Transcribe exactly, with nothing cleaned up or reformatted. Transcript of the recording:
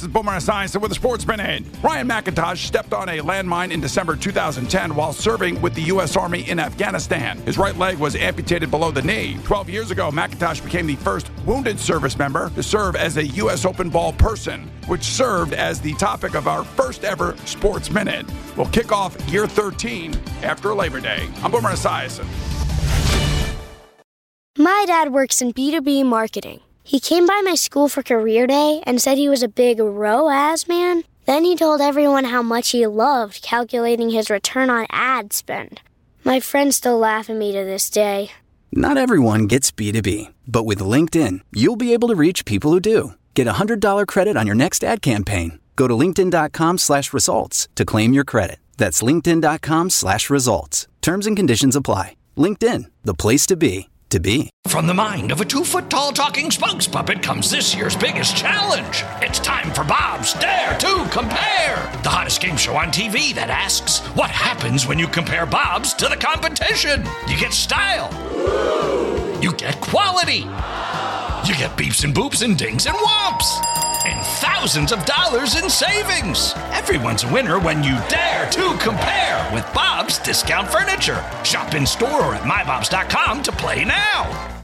is Boomer Esiason with a Sports Minute. Ryan McIntosh stepped on a landmine in December two thousand ten while serving with the U S Army in Afghanistan. His right leg was amputated below the knee. Twelve years ago, McIntosh became the first wounded service member to serve as a U S Open ball person, which served as the topic of our first ever Sports Minute. We'll kick off year thirteen after Labor Day. I'm Boomer Esiason. My dad works in B two B marketing. He came by my school for career day and said he was a big R O A S man. Then he told everyone how much he loved calculating his return on ad spend. My friends still laugh at me to this day. Not everyone gets B two B, but with LinkedIn, you'll be able to reach people who do. Get a one hundred dollars credit on your next ad campaign. Go to linkedin.com slash results to claim your credit. That's linkedin.com slash results. Terms and conditions apply. LinkedIn, the place to be. To be. From the mind of a two-foot-tall talking spokes puppet comes this year's biggest challenge. It's time for Bob's Dare to Compare, the hottest game show on T V that asks, what happens when you compare Bob's to the competition? You get style. You get quality. You get beeps and boops and dings and whomps. And thousands of dollars in savings. Everyone's a winner when you dare to compare with Bob's Discount Furniture. Shop in store or at my bobs dot com to play now.